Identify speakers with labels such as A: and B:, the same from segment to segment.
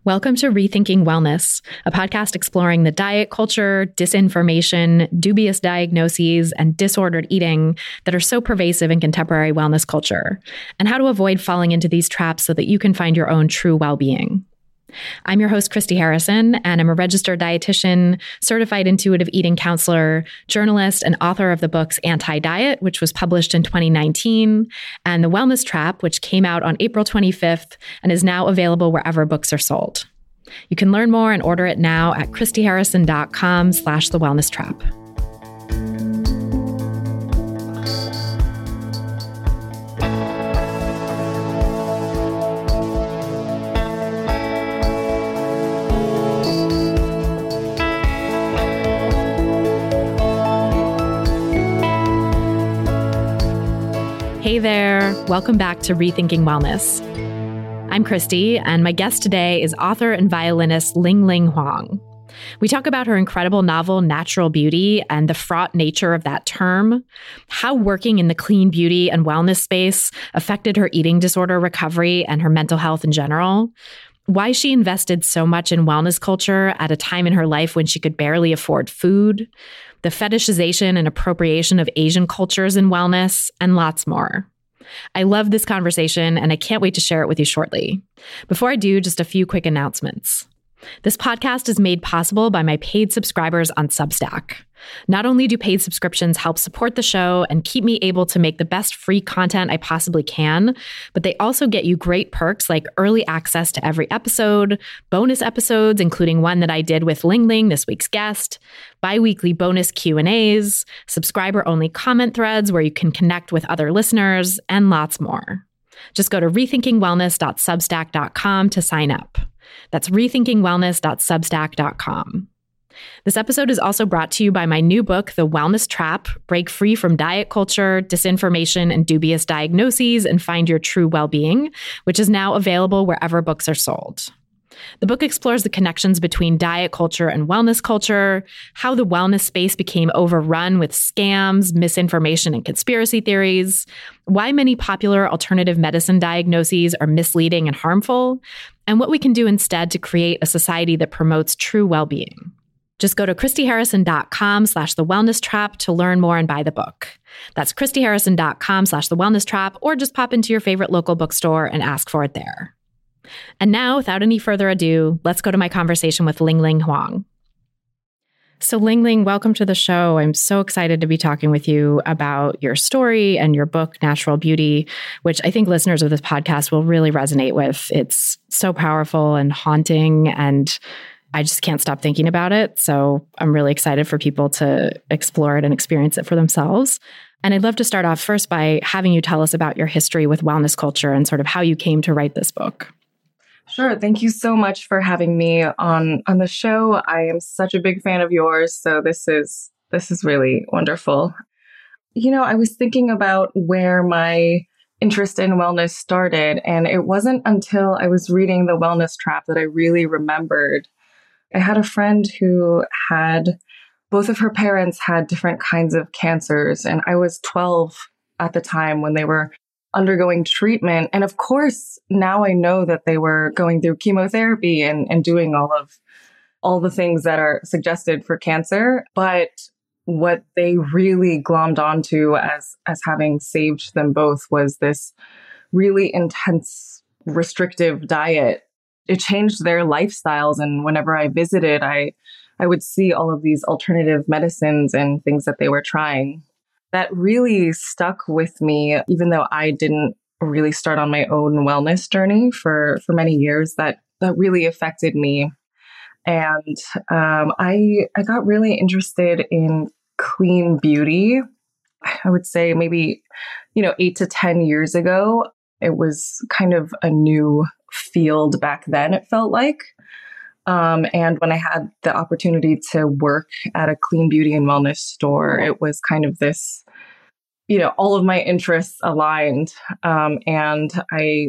A: Welcome to Rethinking Wellness, a podcast exploring the diet culture, disinformation, dubious diagnoses, and disordered eating that are so pervasive in contemporary wellness culture, and how to avoid falling into these traps so that you can find your own true well-being. I'm your host, Christy Harrison, and I'm a registered dietitian, certified intuitive eating counselor, journalist, and author of the books Anti-Diet, which was published in 2019, and The Wellness Trap, which came out on April 25th and is now available wherever books are sold. You can learn more and order it now at christyharrison.com/thewellnesstrap. Hey there, welcome back to Rethinking Wellness. I'm Christy, and my guest today is author and violinist Ling-Ling Huang. We talk about her incredible novel, Natural Beauty, and the fraught nature of that term, how working in the clean beauty and wellness space affected her eating disorder recovery and her mental health in general, why she invested so much in wellness culture at a time in her life when she could barely afford food, the fetishization and appropriation of Asian cultures in wellness, and lots more. I love this conversation, and I can't wait to share it with you shortly. Before I do, just a few quick announcements. This podcast is made possible by my paid subscribers on Substack. Not only do paid subscriptions help support the show and keep me able to make the best free content I possibly can, but they also get you great perks like early access to every episode, bonus episodes, including one that I did with Ling-Ling, this week's guest, bi-weekly bonus Q&As, subscriber-only comment threads where you can connect with other listeners, and lots more. Just go to rethinkingwellness.substack.com to sign up. That's rethinkingwellness.substack.com. This episode is also brought to you by my new book, The Wellness Trap: Break Free from Diet Culture, Disinformation, and Dubious Diagnoses and Find Your True Well-Being, which is now available wherever books are sold. The book explores the connections between diet culture and wellness culture, how the wellness space became overrun with scams, misinformation, and conspiracy theories, why many popular alternative medicine diagnoses are misleading and harmful, and what we can do instead to create a society that promotes true well-being. Just go to christyharrison.com/thewellnesstrap to learn more and buy the book. That's christyharrison.com/thewellnesstrap, or just pop into your favorite local bookstore and ask for it there. And now, without any further ado, let's go to my conversation with Ling-Ling Huang. So Ling-Ling, welcome to the show. I'm so excited to be talking with you about your story and your book, Natural Beauty, which I think listeners of this podcast will really resonate with. It's so powerful and haunting, and I just can't stop thinking about it. So I'm really excited for people to explore it and experience it for themselves. And I'd love to start off first by having you tell us about your history with wellness culture and sort of how you came to write this book.
B: Sure. Thank you so much for having me on the show. I am such a big fan of yours, so this is really wonderful. You know, I was thinking about where my interest in wellness started, and it wasn't until I was reading The Wellness Trap that I really remembered. I had a friend who had both of her parents had different kinds of cancers, and I was 12 at the time when they were undergoing treatment. And of course, now I know that they were going through chemotherapy and doing all the things that are suggested for cancer. But what they really glommed onto as having saved them both was this really intense, restrictive diet. It changed their lifestyles. And whenever I visited, I would see all of these alternative medicines and things that they were trying. That really stuck with me, even though I didn't really start on my own wellness journey for many years. That really affected me. And I got really interested in clean beauty. I would say maybe, 8 to 10 years ago. It was kind of a new field back then, it felt like. And when I had the opportunity to work at a clean beauty and wellness store, it was kind of this, all of my interests aligned. And I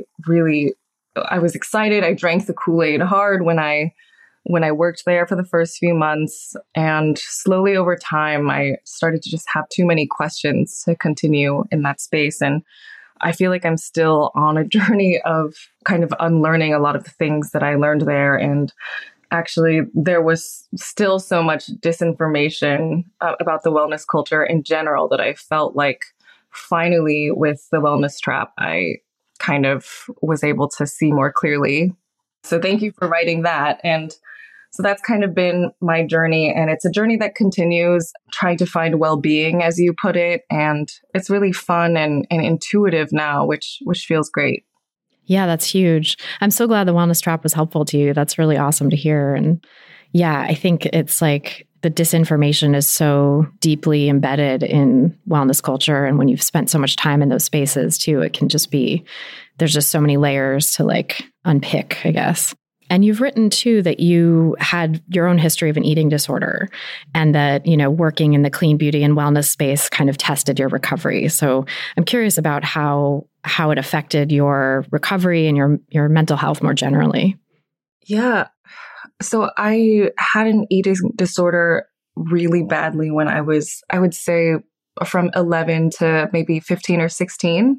B: was excited. I drank the Kool-Aid hard when I worked there for the first few months. And slowly over time, I started to just have too many questions to continue in that space. And I feel like I'm still on a journey of kind of unlearning a lot of the things that I learned there. And actually, there was still so much disinformation about the wellness culture in general that I felt like finally with the Wellness Trap, I kind of was able to see more clearly. So thank you for writing that. And so that's kind of been my journey. And it's a journey that continues trying to find well-being, as you put it. And it's really fun and intuitive now, which feels great.
A: Yeah, that's huge. I'm so glad the Wellness Trap was helpful to you. That's really awesome to hear. And yeah, I think it's like the disinformation is so deeply embedded in wellness culture. And when you've spent so much time in those spaces too, it can just be, there's just so many layers to like unpick, I guess. And you've written too that you had your own history of an eating disorder and that, you know, working in the clean beauty and wellness space kind of tested your recovery. So I'm curious about how it affected your recovery and your mental health more generally.
B: Yeah. So I had an eating disorder really badly when I would say from 11 to maybe 15 or 16.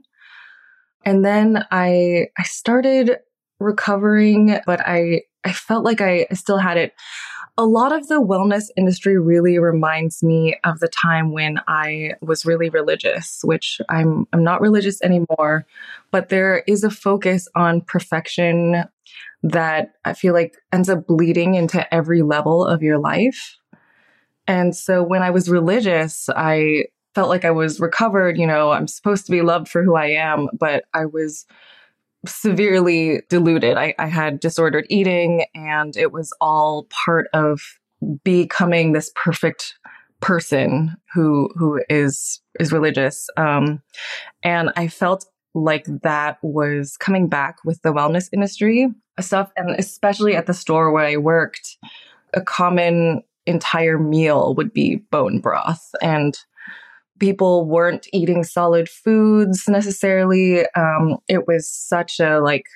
B: And then I started recovering, but I felt like I still had it. A lot of the wellness industry really reminds me of the time when I was really religious, which I'm not religious anymore, but there is a focus on perfection that I feel like ends up bleeding into every level of your life. And so when I was religious, I felt like I was recovered. You know, I'm supposed to be loved for who I am, but I was severely deluded. I had disordered eating, and it was all part of becoming this perfect person who is religious. And I felt like that was coming back with the wellness industry stuff, and especially at the store where I worked, a common entire meal would be bone broth, and people weren't eating solid foods necessarily. It was such a like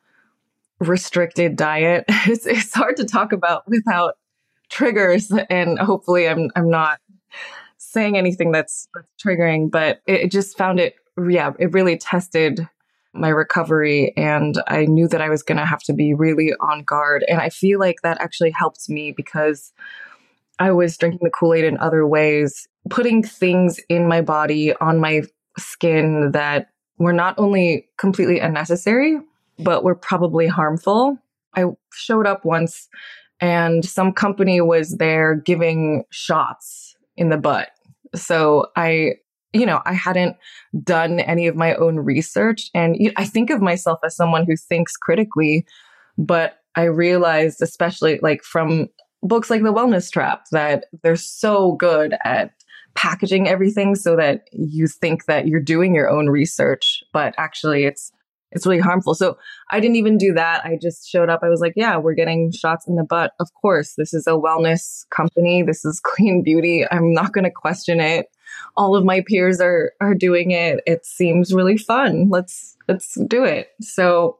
B: restricted diet. It's hard to talk about without triggers, and hopefully I'm not saying anything that's triggering, but it just found it. Yeah, it really tested my recovery, and I knew that I was going to have to be really on guard. And I feel like that actually helped me because I was drinking the Kool-Aid in other ways, putting things in my body, on my skin that were not only completely unnecessary, but were probably harmful. I showed up once and some company was there giving shots in the butt. So I hadn't done any of my own research. And I think of myself as someone who thinks critically, but I realized, especially like from books like The Wellness Trap, that they're so good at packaging everything so that you think that you're doing your own research, but actually it's really harmful. So I didn't even do that. I just showed up. I was like, yeah, we're getting shots in the butt. Of course, this is a wellness company. This is clean beauty. I'm not going to question it. All of my peers are doing it. It seems really fun. Let's do it. So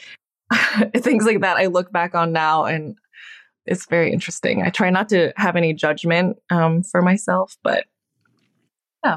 B: things like that I look back on now, and it's very interesting. I try not to have any judgment for myself, but yeah,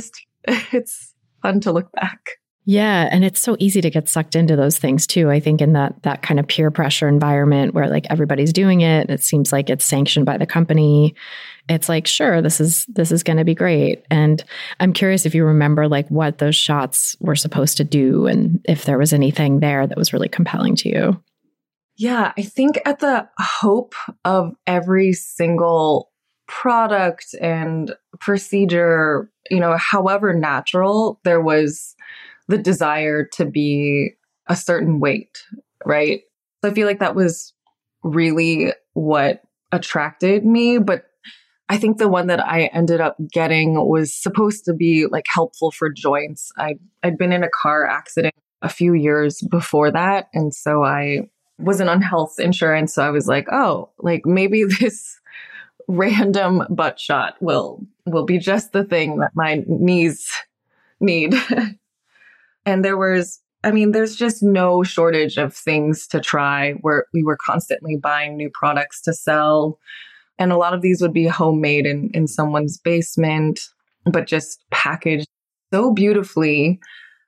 B: it's fun to look back.
A: Yeah. And it's so easy to get sucked into those things too. I think in that kind of peer pressure environment where like everybody's doing it, it seems like it's sanctioned by the company. It's like, sure, this is going to be great. And I'm curious if you remember like what those shots were supposed to do and if there was anything there that was really compelling to you.
B: Yeah, I think at the hope of every single product and procedure, however natural, there was the desire to be a certain weight, right? So I feel like that was really what attracted me. But I think the one that I ended up getting was supposed to be like helpful for joints. I'd been in a car accident a few years before that. And so I wasn't on health insurance. So I was like, oh, like maybe this random butt shot will be just the thing that my knees need. And there's just no shortage of things to try where we were constantly buying new products to sell. And a lot of these would be homemade in someone's basement, but just packaged so beautifully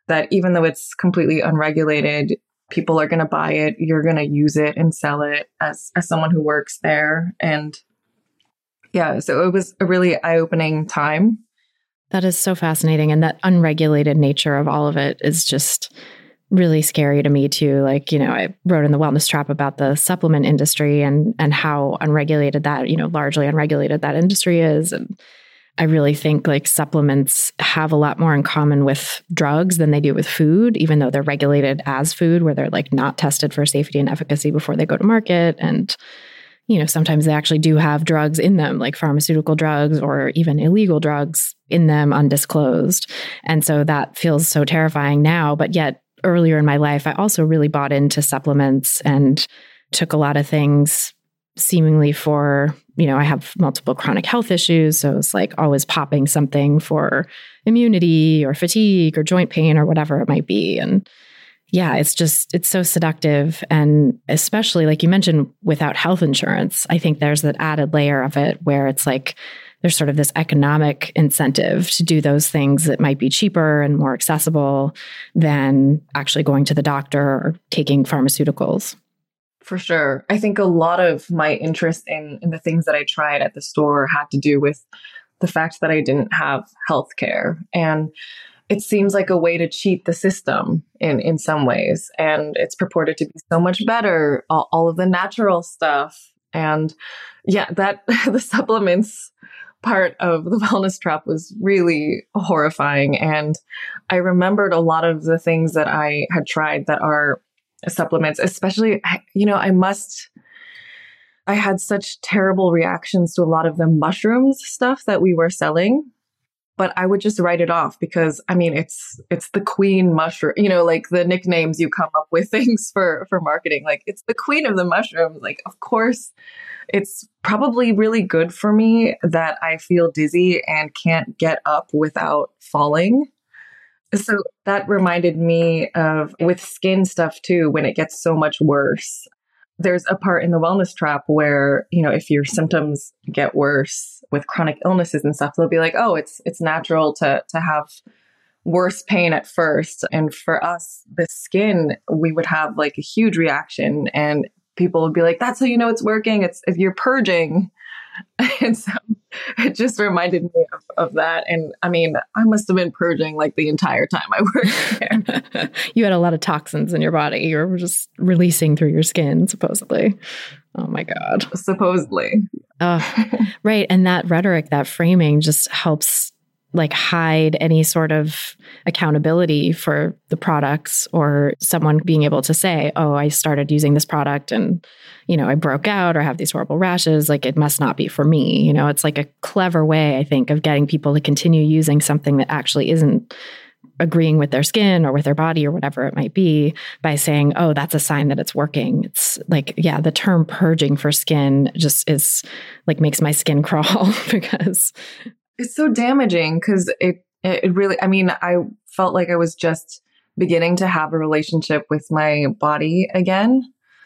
B: that even though it's completely unregulated, people are going to buy it, you're going to use it and sell it as someone who works there. And yeah, so it was a really eye-opening time.
A: That is so fascinating. And that unregulated nature of all of it is just really scary to me too. Like, I wrote in the Wellness Trap about the supplement industry and how unregulated that, largely unregulated that industry is. And I really think like supplements have a lot more in common with drugs than they do with food, even though they're regulated as food, where they're like not tested for safety and efficacy before they go to market. And sometimes they actually do have drugs in them, like pharmaceutical drugs or even illegal drugs in them undisclosed. And so that feels so terrifying now. But yet earlier in my life, I also really bought into supplements and took a lot of things seemingly for, I have multiple chronic health issues. So it's like always popping something for immunity or fatigue or joint pain or whatever it might be. And yeah, it's so seductive. And especially like you mentioned, without health insurance, I think there's that added layer of it where it's like, there's sort of this economic incentive to do those things that might be cheaper and more accessible than actually going to the doctor or taking pharmaceuticals.
B: For sure. I think a lot of my interest in the things that I tried at the store had to do with the fact that I didn't have healthcare. And it seems like a way to cheat the system in some ways. And it's purported to be so much better, all of the natural stuff. And yeah, the supplements part of the Wellness Trap was really horrifying. And I remembered a lot of the things that I had tried that are supplements, especially, I had such terrible reactions to a lot of the mushrooms stuff that we were selling. But I would just write it off because, it's the queen mushroom, like the nicknames you come up with things for marketing. Like, it's the queen of the mushrooms. Like, of course, it's probably really good for me that I feel dizzy and can't get up without falling. So that reminded me of with skin stuff too, when it gets so much worse. There's a part in the Wellness Trap where, if your symptoms get worse with chronic illnesses and stuff, they'll be like, oh, it's natural to have worse pain at first. And for us, the skin, we would have like a huge reaction and people would be like, that's how you know it's working. It's if you're purging. And so it just reminded me of that. And I must have been purging like the entire time I worked there.
A: You had a lot of toxins in your body. You were just releasing through your skin, supposedly. Oh my God.
B: Supposedly.
A: Right. And that rhetoric, that framing just helps like hide any sort of accountability for the products or someone being able to say, oh, I started using this product and, I broke out or have these horrible rashes. Like it must not be for me. It's like a clever way, I think, of getting people to continue using something that actually isn't agreeing with their skin or with their body or whatever it might be by saying, oh, that's a sign that it's working. It's like, yeah, the term purging for skin just is like makes my skin crawl because
B: it's so damaging because it really, I felt like I was just beginning to have a relationship with my body again.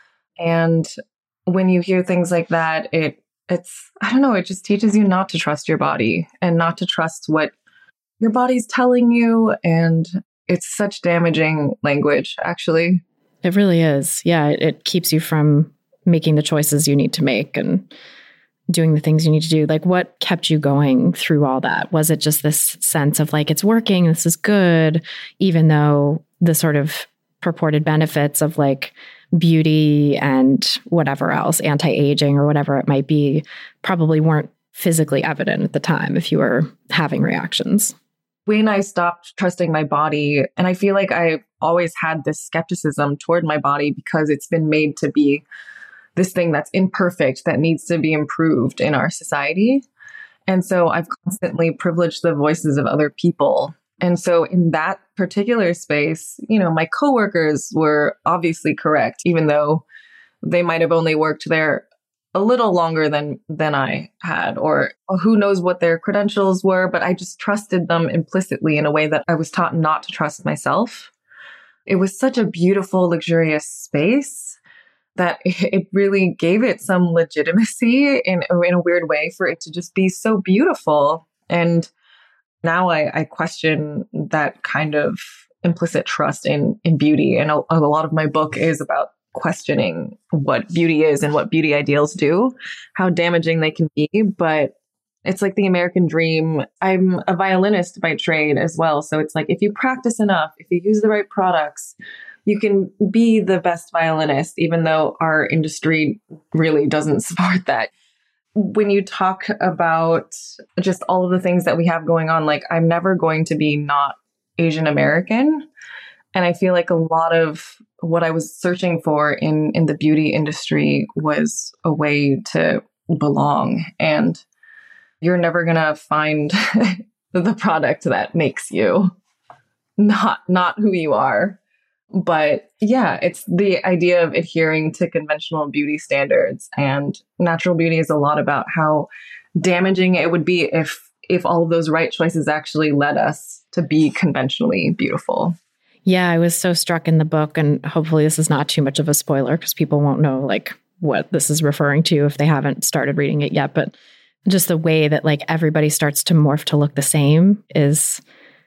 B: And when you hear things like that, it's, I don't know, it just teaches you not to trust your body and not to trust what your body's telling you. And it's such damaging language, actually.
A: It really is. Yeah. It keeps you from making the choices you need to make and doing the things you need to do. Like what kept you going through all that? Was it just this sense of like, it's working, this is good, even though the sort of purported benefits of like beauty and whatever else, anti-aging or whatever it might be, probably weren't physically evident at the time if you were having reactions?
B: When I stopped trusting my body, and I feel like I always had this skepticism toward my body because it's been made to be this thing that's imperfect, that needs to be improved in our society. And so I've constantly privileged the voices of other people. And so in that particular space, my coworkers were obviously correct, even though they might have only worked there a little longer than I had, or who knows what their credentials were, but I just trusted them implicitly in a way that I was taught not to trust myself. It was such a beautiful, luxurious space that it really gave it some legitimacy in a weird way for it to just be so beautiful. And now I question that kind of implicit trust in beauty. And a lot of my book is about questioning what beauty is and what beauty ideals do, how damaging they can be. But it's like the American dream. I'm a violinist by trade as well. So it's like, if you practice enough, if you use the right products, you can be the best violinist, even though our industry really doesn't support that. When you talk about just all of the things that we have going on, like, I'm never going to be not Asian American. And I feel like a lot of what I was searching for in the beauty industry was a way to belong. And you're never going to find the product that makes you not who you are. But yeah, it's the idea of adhering to conventional beauty standards, and natural beauty is a lot about how damaging it would be if all of those right choices actually led us to be conventionally beautiful.
A: Yeah, I was so struck in the book, and hopefully this is not too much of a spoiler because people won't know like what this is referring to if they haven't started reading it yet. But just the way that like everybody starts to morph to look the same is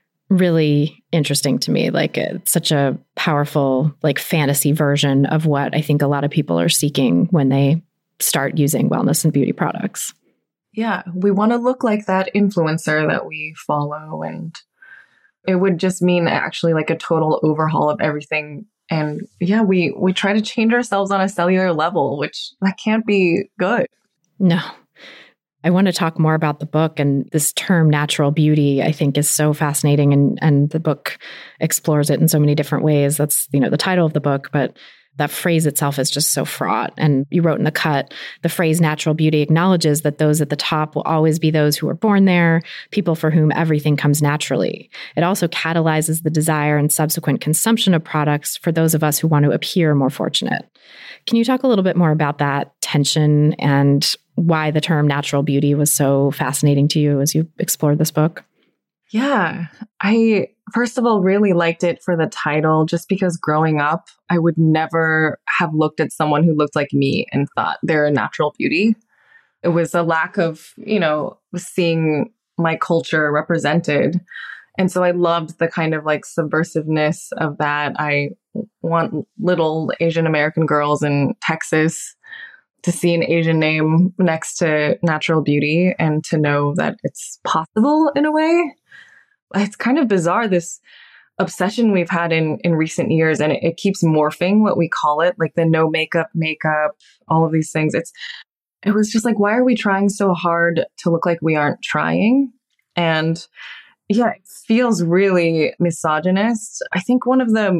A: really interesting to me. Like, it's such a powerful like fantasy version of what I think a lot of people are seeking when they start using wellness and beauty products.
B: Yeah, we want to look like that influencer that we follow, and it would just mean actually like a total overhaul of everything. And yeah, we try to change ourselves on a cellular level, which that can't be good.
A: No. I want to talk more about the book, and this term natural beauty, I think, is so fascinating. And the book explores it in so many different ways. That's, the title of the book, but that phrase itself is just so fraught. And you wrote in the cut, the phrase natural beauty acknowledges that those at the top will always be those who are born there, people for whom everything comes naturally. It also catalyzes the desire and subsequent consumption of products for those of us who want to appear more fortunate. Can you talk a little bit more about that tension and why the term natural beauty was so fascinating to you as you explored this book?
B: Yeah, I first of all really liked it for the title, just because growing up, I would never have looked at someone who looked like me and thought they're a natural beauty. It was a lack of, seeing my culture represented. And so I loved the kind of like subversiveness of that. I want little Asian American girls in Texas to see an Asian name next to natural beauty and to know that it's possible in a way. It's kind of bizarre, this obsession we've had in recent years, and it keeps morphing what we call it, like the no makeup, all of these things. It was just like, why are we trying so hard to look like we aren't trying? And yeah, it feels really misogynist. I think one of the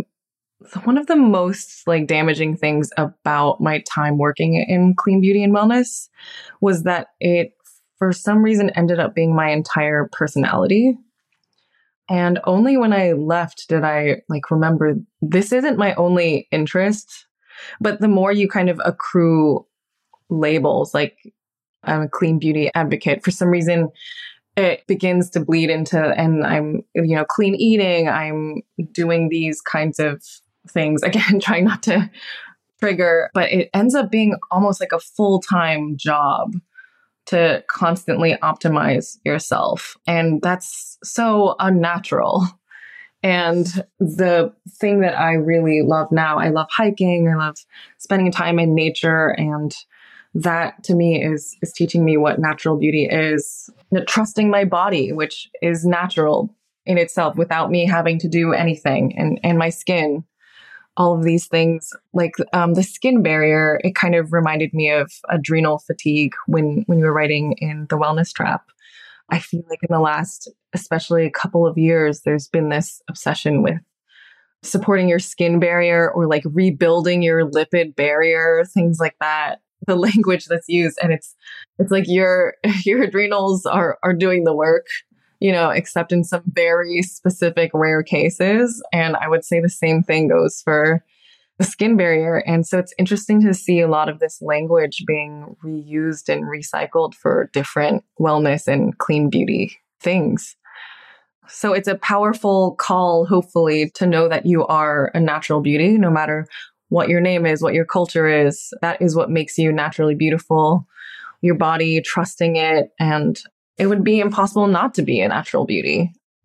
B: most like damaging things about my time working in clean beauty and wellness was that it, for some reason, ended up being my entire personality. And only when I left did I like remember this isn't my only interest. But the more you kind of accrue labels, like I'm a clean beauty advocate, for some reason, it begins to bleed into, and I'm, clean eating. I'm doing these kinds of things, again, trying not to trigger, but it ends up being almost like a full-time job to constantly optimize yourself. And that's so unnatural. And the thing that I really love now, I love hiking, I love spending time in nature. And that to me is teaching me what natural beauty is. Trusting my body, which is natural in itself without me having to do anything, and my skin. All of these things, like the skin barrier, it kind of reminded me of adrenal fatigue when you were writing in The Wellness Trap. I feel like in the last, especially a couple of years, there's been this obsession with supporting your skin barrier or like rebuilding your lipid barrier, things like that. The language that's used, and it's like your adrenals are doing the work, except in some very specific rare cases. And I would say the same thing goes for the skin barrier. And so it's interesting to see a lot of this language being reused and recycled for different wellness and clean beauty things. So it's a powerful call, hopefully, to know that you are a natural beauty, no matter what your name is, what your culture is. That is what makes you naturally beautiful, your body, trusting it. And it would be impossible not to be a natural beauty.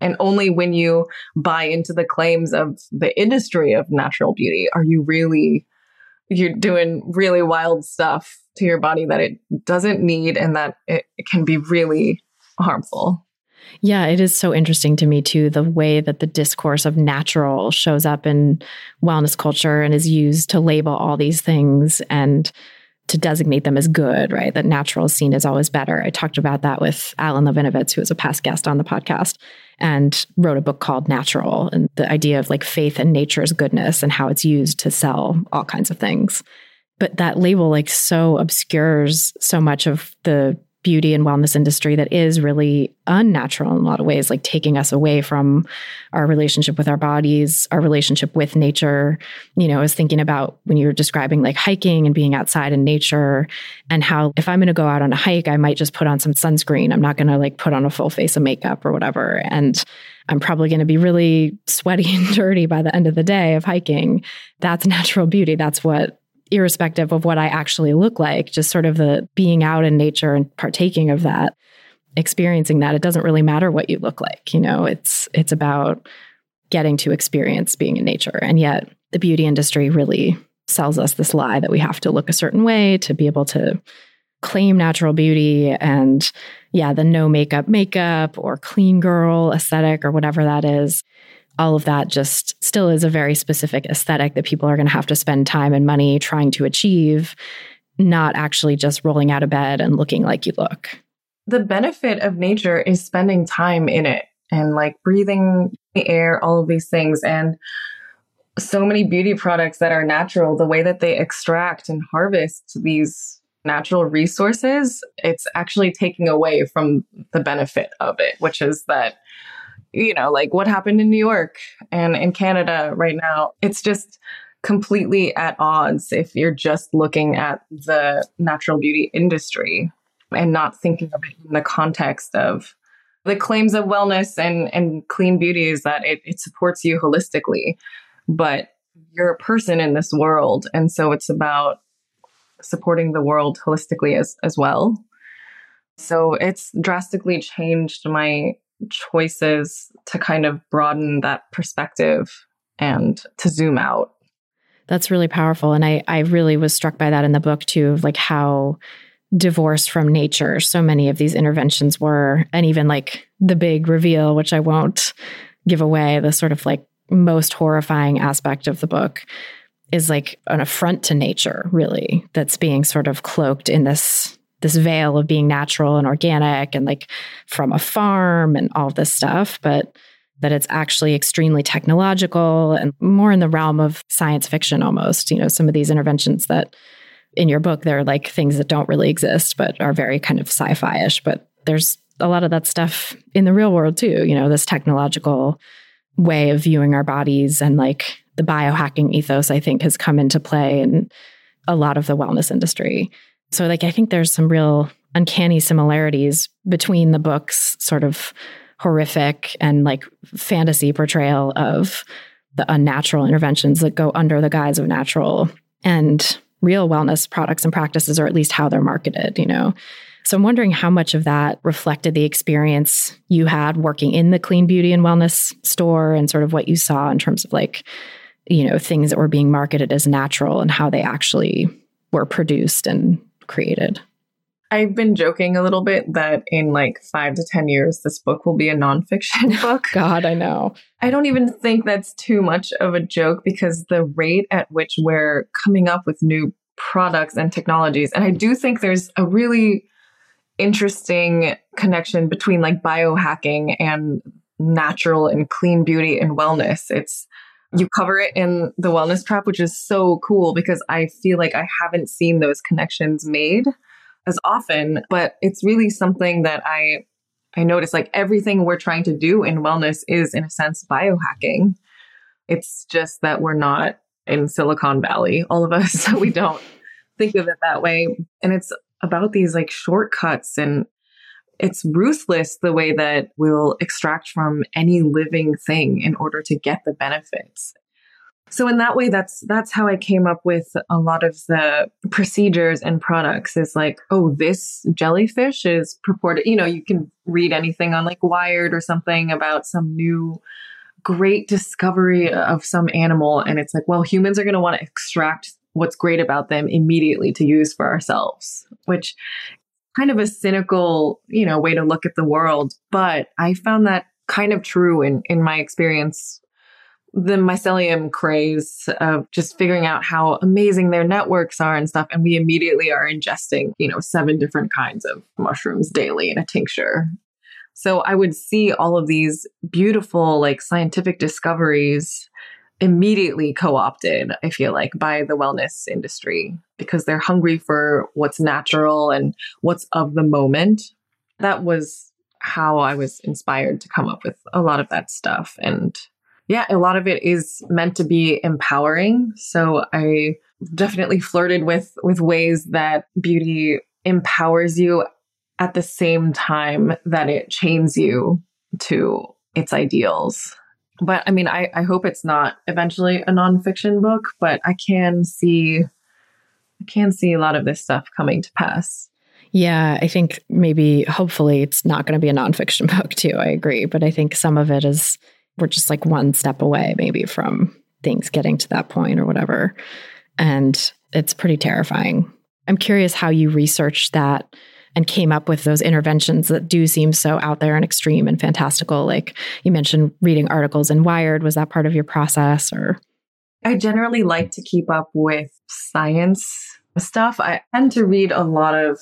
B: And only when you buy into the claims of the industry of natural beauty are you're doing really wild stuff to your body that it doesn't need and that it can be really harmful.
A: Yeah, it is so interesting to me too, the way that the discourse of natural shows up in wellness culture and is used to label all these things and to designate them as good, right? That natural is seen as always better. I talked about that with Alan Levinovitz, who was a past guest on the podcast, and wrote a book called Natural, and the idea of like faith in nature's goodness and how it's used to sell all kinds of things. But that label like so obscures so much of the beauty and wellness industry that is really unnatural in a lot of ways, like taking us away from our relationship with our bodies, our relationship with nature. You know, I was thinking about when you were describing like hiking and being outside in nature and how if I'm going to go out on a hike, I might just put on some sunscreen. I'm not going to like put on a full face of makeup or whatever. And I'm probably going to be really sweaty and dirty by the end of the day of hiking. That's natural beauty. That's what, irrespective of what I actually look like, just sort of the being out in nature and partaking of that, experiencing that. It doesn't really matter what you look like. You know, it's about getting to experience being in nature. And yet the beauty industry really sells us this lie that we have to look a certain way to be able to claim natural beauty. And yeah, the no makeup or clean girl aesthetic or whatever that is. All of that just still is a very specific aesthetic that people are going to have to spend time and money trying to achieve, not actually just rolling out of bed and looking like you look.
B: The benefit of nature is spending time in it and like breathing the air, all of these things. And so many beauty products that are natural, the way that they extract and harvest these natural resources, it's actually taking away from the benefit of it, which is that, you know, like what happened in New York and in Canada right now, it's just completely at odds if you're just looking at the natural beauty industry and not thinking of it in the context of the claims of wellness and clean beauty is that it supports you holistically, but you're a person in this world. And so it's about supporting the world holistically as well. So it's drastically changed my choices to kind of broaden that perspective and to zoom out.
A: That's really powerful. And I really was struck by that in the book too, of like how divorced from nature so many of these interventions were. And even like the big reveal, which I won't give away, the sort of like most horrifying aspect of the book is like an affront to nature, really, that's being sort of cloaked in this veil of being natural and organic and like from a farm and all this stuff, but that it's actually extremely technological and more in the realm of science fiction almost. You know, some of these interventions that in your book, they're like things that don't really exist, but are very kind of sci-fi-ish. But there's a lot of that stuff in the real world too, you know, this technological way of viewing our bodies and like the biohacking ethos, I think, has come into play in a lot of the wellness industry. So like, I think there's some real uncanny similarities between the book's sort of horrific and like fantasy portrayal of the unnatural interventions that go under the guise of natural and real wellness products and practices, or at least how they're marketed, you know? So I'm wondering how much of that reflected the experience you had working in the clean beauty and wellness store and sort of what you saw in terms of like, you know, things that were being marketed as natural and how they actually were produced and created.
B: I've been joking a little bit that in like 5 to 10 years, this book will be a nonfiction book.
A: God, I know.
B: I don't even think that's too much of a joke because the rate at which we're coming up with new products and technologies. And I do think there's a really interesting connection between like biohacking and natural and clean beauty and wellness. You cover it in The Wellness Trap, which is so cool because I feel like I haven't seen those connections made as often, but it's really something that I notice like everything we're trying to do in wellness is in a sense biohacking. It's just that we're not in Silicon Valley, all of us, so we don't think of it that way. And it's about these like shortcuts, and it's ruthless the way that we'll extract from any living thing in order to get the benefits. So in that way, that's how I came up with a lot of the procedures and products is like, oh, this jellyfish is purported, you can read anything on like Wired or something about some new great discovery of some animal. And it's like, well, humans are going to want to extract what's great about them immediately to use for ourselves, which kind of a cynical, way to look at the world. But I found that kind of true in my experience. The mycelium craze of just figuring out how amazing their networks are and stuff. And we immediately are ingesting, 7 different kinds of mushrooms daily in a tincture. So I would see all of these beautiful, like scientific discoveries immediately co-opted, I feel like, by the wellness industry because they're hungry for what's natural and what's of the moment. That was how I was inspired to come up with a lot of that stuff. And yeah, a lot of it is meant to be empowering. So I definitely flirted with ways that beauty empowers you at the same time that it chains you to its ideals. But I mean, I hope it's not eventually a nonfiction book, but I can see a lot of this stuff coming to pass.
A: Yeah, I think maybe, hopefully it's not going to be a nonfiction book too. I agree. But I think some of it is, we're just like one step away maybe from things getting to that point or whatever. And it's pretty terrifying. I'm curious how you researched that and came up with those interventions that do seem so out there and extreme and fantastical. Like you mentioned reading articles in Wired. Was that part of your process or?
B: I generally like to keep up with science stuff. I tend to read a lot of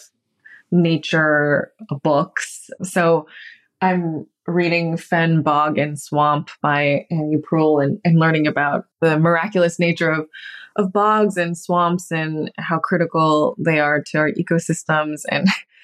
B: nature books. So I'm reading Fen, Bog, and Swamp by Annie Proulx and learning about the miraculous nature of bogs and swamps and how critical they are to our ecosystems. And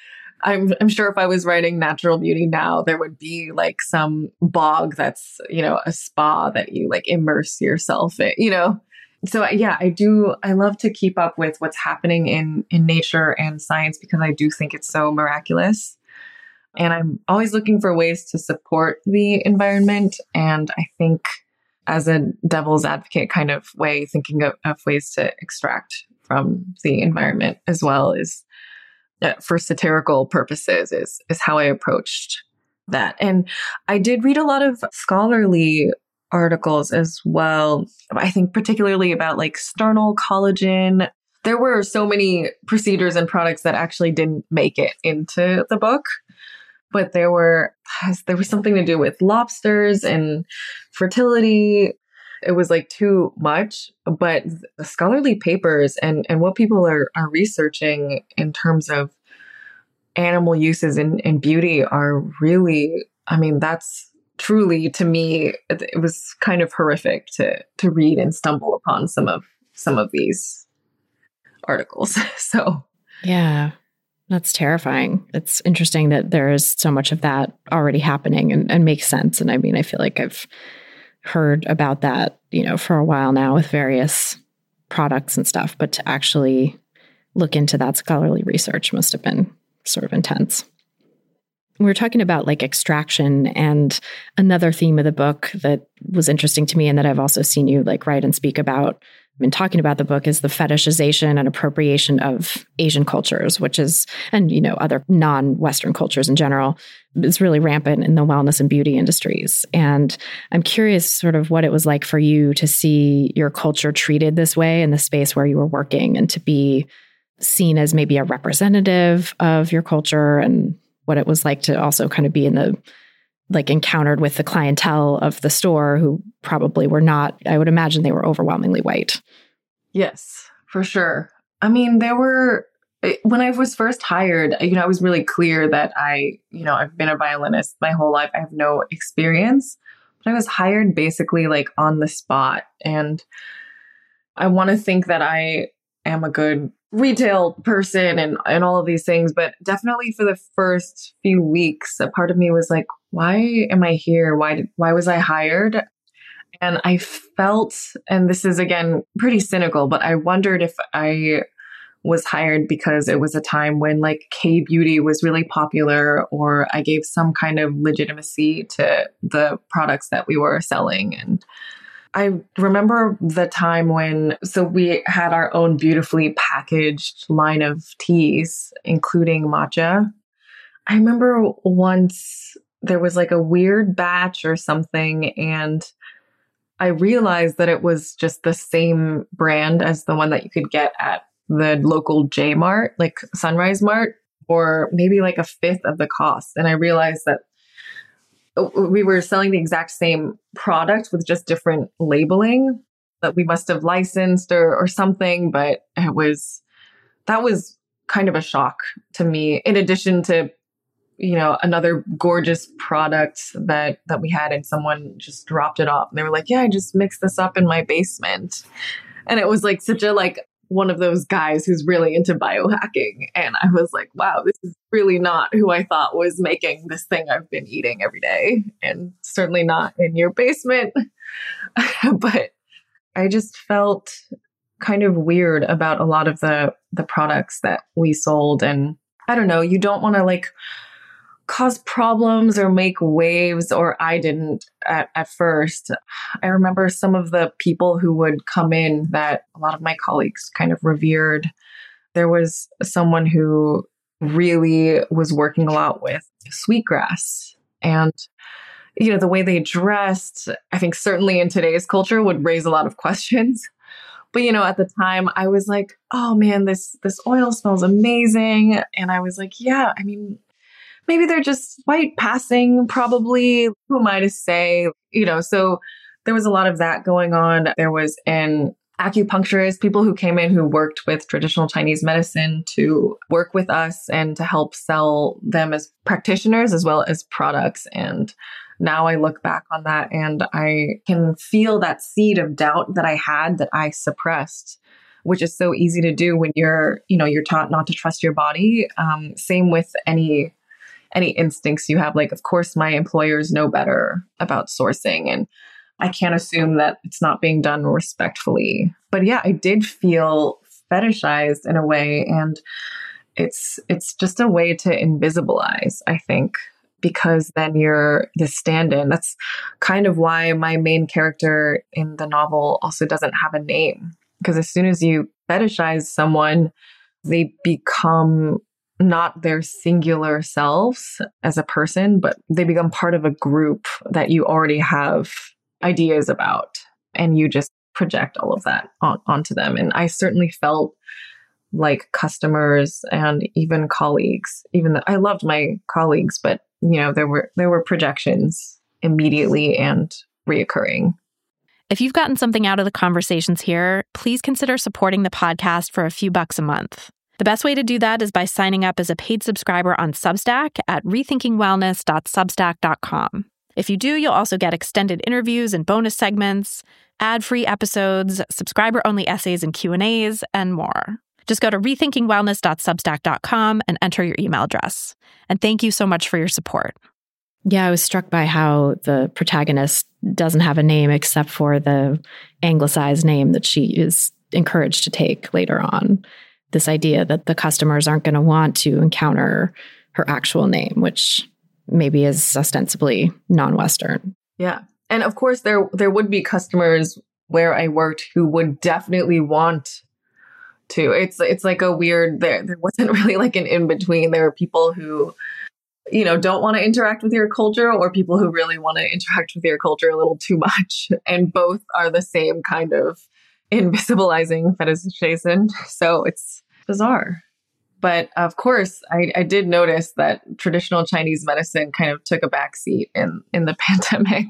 B: I'm sure if I was writing natural beauty now, there would be like some bog that's, a spa that you like immerse yourself in. So yeah, I love to keep up with what's happening in nature and science because I do think it's so miraculous. And I'm always looking for ways to support the environment. And I think as a devil's advocate kind of way, thinking of ways to extract from the environment as well is for satirical purposes is how I approached that. And I did read a lot of scholarly articles as well. I think particularly about like sternal collagen. There were so many procedures and products that actually didn't make it into the book. But there was something to do with lobsters and fertility. It was like too much, but the scholarly papers and what people are researching in terms of animal uses in beauty are really, I mean, that's truly, to me, it was kind of horrific to read and stumble upon some of these articles. So
A: yeah. That's terrifying. It's interesting that there is so much of that already happening and makes sense. And I mean, I feel like I've heard about that, for a while now with various products and stuff, but to actually look into that scholarly research must have been sort of intense. We were talking about like extraction, and another theme of the book that was interesting to me and that I've also seen you like write and speak about in talking about the book is the fetishization and appropriation of Asian cultures, which is, and, other non-Western cultures in general, is really rampant in the wellness and beauty industries. And I'm curious sort of what it was like for you to see your culture treated this way in the space where you were working and to be seen as maybe a representative of your culture, and what it was like to also kind of be in the encountered with the clientele of the store who probably were not, I would imagine they were overwhelmingly white.
B: Yes, for sure. I mean, when I was first hired, I was really clear that I've been a violinist my whole life. I have no experience, but I was hired basically like on the spot. And I want to think that I am a good retail person and all of these things, but definitely for the first few weeks, a part of me was like, why am I here? Why was I hired? And I felt, and this is again pretty cynical, but I wondered if I was hired because it was a time when like K-beauty was really popular, or I gave some kind of legitimacy to the products that we were selling. And I remember the time so we had our own beautifully packaged line of teas, including matcha. I remember once there was like a weird batch or something, and I realized that it was just the same brand as the one that you could get at the local J Mart, like Sunrise Mart, or maybe like a fifth of the cost. And I realized that we were selling the exact same product with just different labeling that we must have licensed or something. But that was kind of a shock to me, in addition to, another gorgeous product that we had, and someone just dropped it off and they were like, yeah, I just mixed this up in my basement. And it was like such a one of those guys who's really into biohacking. And I was like, wow, this is really not who I thought was making this thing I've been eating every day. And certainly not in your basement. But I just felt kind of weird about a lot of the products that we sold. And I don't know, you don't want to cause problems or make waves, or I didn't at first. I remember some of the people who would come in that a lot of my colleagues kind of revered. There was someone who really was working a lot with sweetgrass, and the way they dressed, I think certainly in today's culture would raise a lot of questions. But, at the time I was like, oh man, this oil smells amazing. And I was like, yeah, I mean, maybe they're just white passing, probably. Who am I to say? So there was a lot of that going on. There was an acupuncturist, people who came in who worked with traditional Chinese medicine to work with us and to help sell them as practitioners as well as products. And now I look back on that and I can feel that seed of doubt that I had that I suppressed, which is so easy to do when you're taught not to trust your body. Same with any instincts you have. Of course, my employers know better about sourcing, and I can't assume that it's not being done respectfully. But yeah, I did feel fetishized in a way, and it's just a way to invisibilize, I think, because then you're the stand-in. That's kind of why my main character in the novel also doesn't have a name, because as soon as you fetishize someone, they become not their singular selves as a person, but they become part of a group that you already have ideas about, and you just project all of that onto them. And I certainly felt like customers and even colleagues, even though I loved my colleagues, but there were projections immediately and reoccurring.
A: If you've gotten something out of the conversations here, please consider supporting the podcast for a few bucks a month. The best way to do that is by signing up as a paid subscriber on Substack at rethinkingwellness.substack.com. If you do, you'll also get extended interviews and bonus segments, ad-free episodes, subscriber-only essays and Q&As, and more. Just go to rethinkingwellness.substack.com and enter your email address. And thank you so much for your support. Yeah, I was struck by how the protagonist doesn't have a name except for the anglicized name that she is encouraged to take later on. This idea that the customers aren't going to want to encounter her actual name, which maybe is ostensibly non-Western.
B: Yeah. And of course, there would be customers where I worked who would definitely want to. It's like a weird, there wasn't really an in-between. There are people who, don't want to interact with your culture, or people who really want to interact with your culture a little too much. And both are the same kind of invisibilizing fetishization. So it's bizarre. But of course, I did notice that traditional Chinese medicine kind of took a backseat in the pandemic.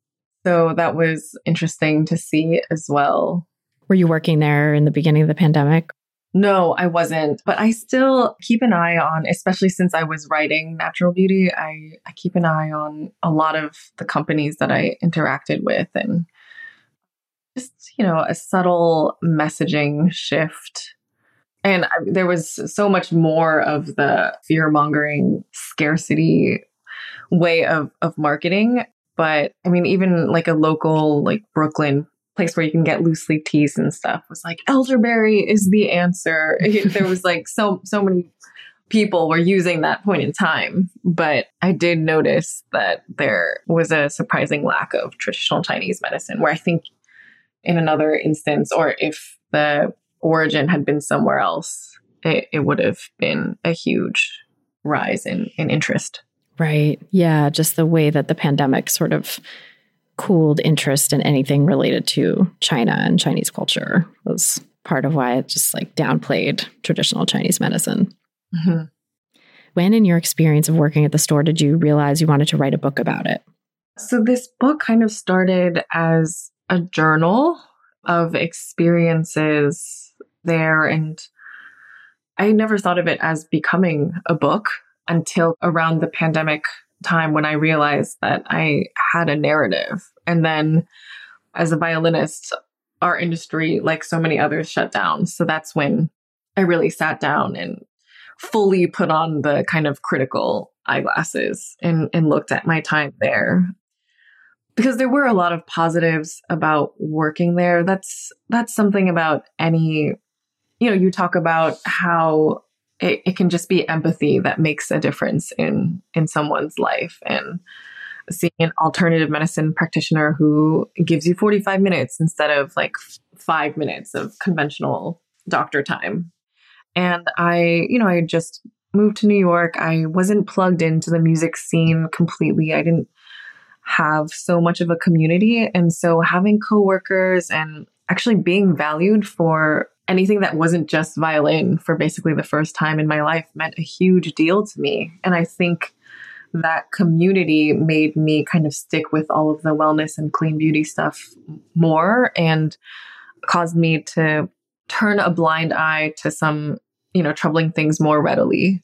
B: So that was interesting to see as well.
A: Were you working there in the beginning of the pandemic?
B: No, I wasn't. But I still keep an eye on, especially since I was writing natural beauty, I keep an eye on a lot of the companies that I interacted with, and just, a subtle messaging shift. And there was so much more of the fear-mongering scarcity way of marketing. But I mean, even a local, Brooklyn place where you can get loose leaf teas and stuff was elderberry is the answer. There was so many people were using that point in time. But I did notice that there was a surprising lack of traditional Chinese medicine, where I think in another instance, or if the origin had been somewhere else, it would have been a huge rise in interest.
A: Right. Yeah. Just the way that the pandemic sort of cooled interest in anything related to China and Chinese culture was part of why it just like downplayed traditional Chinese medicine.
B: Mm-hmm.
A: When in your experience of working at the store did you realize you wanted to write a book about it?
B: So this book kind of started as a journal of experiences there, and I never thought of it as becoming a book until around the pandemic time when I realized that I had a narrative. And then as a violinist, our industry, like so many others, shut down. So that's when I really sat down and fully put on the kind of critical eyeglasses and looked at my time there. Because there were a lot of positives about working there. That's something about any, you talk about how it can just be empathy that makes a difference in someone's life. And seeing an alternative medicine practitioner who gives you 45 minutes instead of like 5 minutes of conventional doctor time. And I had just moved to New York. I wasn't plugged into the music scene completely. I didn't have so much of a community. And so having coworkers and actually being valued for anything that wasn't just violin for basically the first time in my life meant a huge deal to me. And I think that community made me kind of stick with all of the wellness and clean beauty stuff more, and caused me to turn a blind eye to some, troubling things more readily.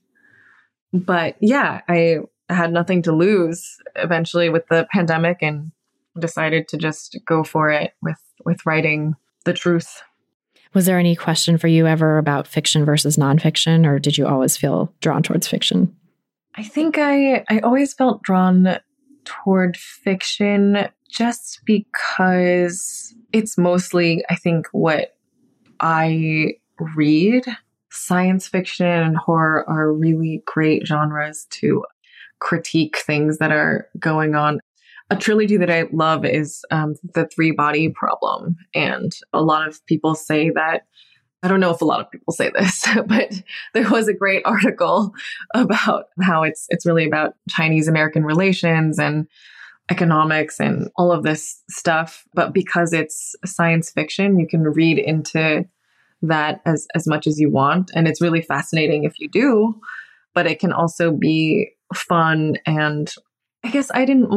B: But yeah, I had nothing to lose eventually with the pandemic and decided to just go for it with writing the truth.
A: Was there any question for you ever about fiction versus nonfiction, or did you always feel drawn towards fiction?
B: I think I always felt drawn toward fiction just because it's mostly, I think, what I read. Science fiction and horror are really great genres to critique things that are going on. A trilogy that I love is The Three-Body Problem. And a lot of people say that, I don't know if a lot of people say this, but there was a great article about how it's really about Chinese-American relations and economics and all of this stuff. But because it's science fiction, you can read into that as much as you want. And it's really fascinating if you do, but it can also be fun. And I guess I didn't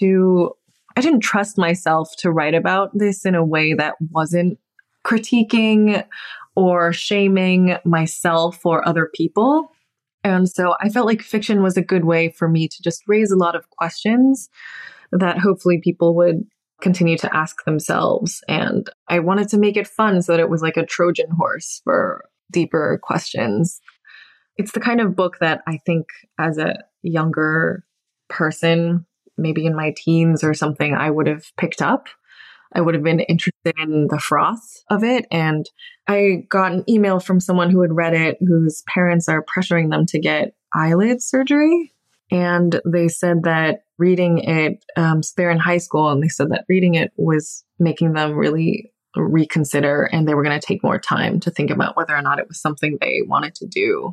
B: trust myself to write about this in a way that wasn't critiquing or shaming myself or other people. And so I felt like fiction was a good way for me to just raise a lot of questions that hopefully people would continue to ask themselves. And I wanted to make it fun so that it was like a Trojan horse for deeper questions. It's the kind of book that I think as a younger person, maybe in my teens or something, I would have picked up. I would have been interested in the froth of it. And I got an email from someone who had read it, whose parents are pressuring them to get eyelid surgery. And they said that reading it, so they're in high school, and they said that reading it was making them really reconsider, and they were going to take more time to think about whether or not it was something they wanted to do.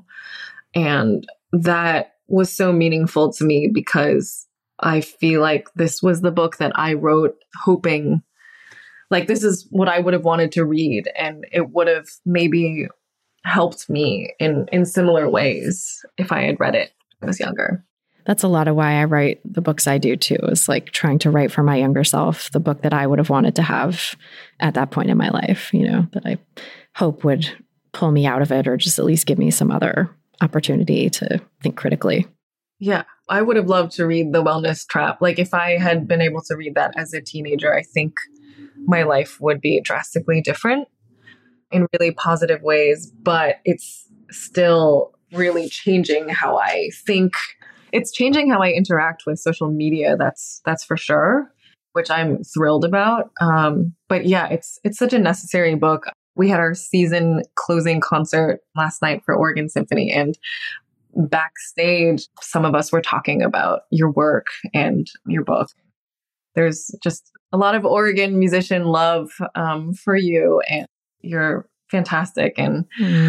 B: And that was so meaningful to me because I feel like this was the book that I wrote hoping, like, this is what I would have wanted to read, and it would have maybe helped me in similar ways if I had read it when I was younger.
A: That's a lot of why I write the books I do too, is like trying to write for my younger self, the book that I would have wanted to have at that point in my life, that I hope would pull me out of it, or just at least give me some other opportunity to think critically.
B: Yeah, I would have loved to read The Wellness Trap. Like, if I had been able to read that as a teenager, I think my life would be drastically different in really positive ways, but it's still really changing how I think. It's changing how I interact with social media. That's for sure, which I'm thrilled about. But yeah, it's such a necessary book. We had our season closing concert last night for Oregon Symphony, and backstage, some of us were talking about your work and your book. there's just a lot of Oregon musician love for you, and you're fantastic. And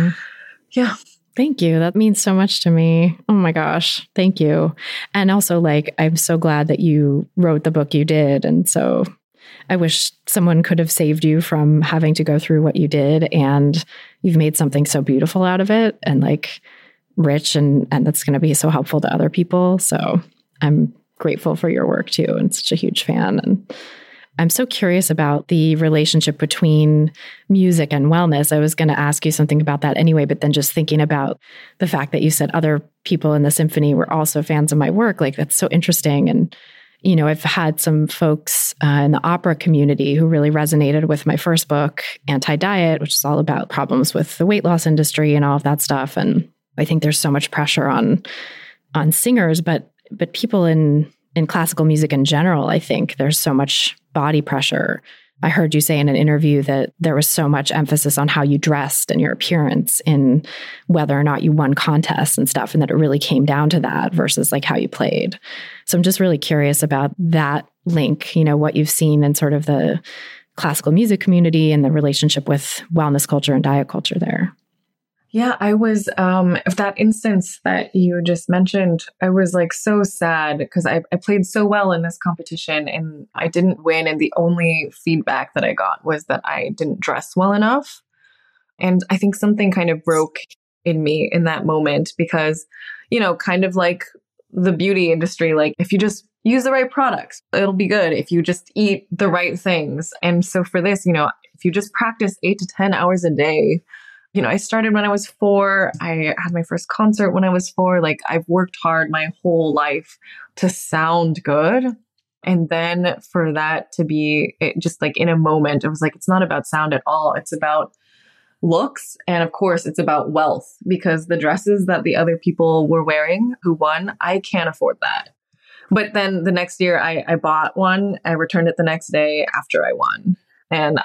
B: yeah.
A: Thank you. That means so much to me. Oh my gosh. Thank you. And also, like, I'm so glad that you wrote the book you did. And so I wish someone could have saved you from having to go through what you did. And you've made something so beautiful out of it and like rich, and that's going to be so helpful to other people. So I'm grateful for your work too, and such a huge fan. And I'm so curious about the relationship between music and wellness. I was going to ask you something about that anyway, but then just thinking about the fact that you said other people in the symphony were also fans of my work, like that's so interesting. And, you know, I've had some folks in the opera community who really resonated with my first book, Anti-Diet, which is all about problems with the weight loss industry and all of that stuff. And I think there's so much pressure on singers, but people in classical music in general, I think there's so much body pressure. I heard you say in an interview that there was so much emphasis on how you dressed and your appearance in whether or not you won contests and stuff, and that it really came down to that versus like how you played. So I'm just really curious about that link, you know, what you've seen in sort of the classical music community and the relationship with wellness culture and diet culture there.
B: Yeah, I was, that instance that you just mentioned, I was like so sad because I played so well in this competition and I didn't win. And the only feedback that I got was that I didn't dress well enough. And I think something kind of broke in me in that moment because, you know, kind of like the beauty industry, like if you just use the right products, it'll be good if you just eat the right things. And so for this, you know, if you just practice 8 to 10 hours a day, you know, I started when I was 4. I had my first concert when I was 4. Like I've worked hard my whole life to sound good. And then for that to be just like in a moment, it was like, it's not about sound at all. It's about looks. And of course, it's about wealth because the dresses that the other people were wearing who won, I can't afford that. But then the next year I bought one. I returned it the next day after I won. And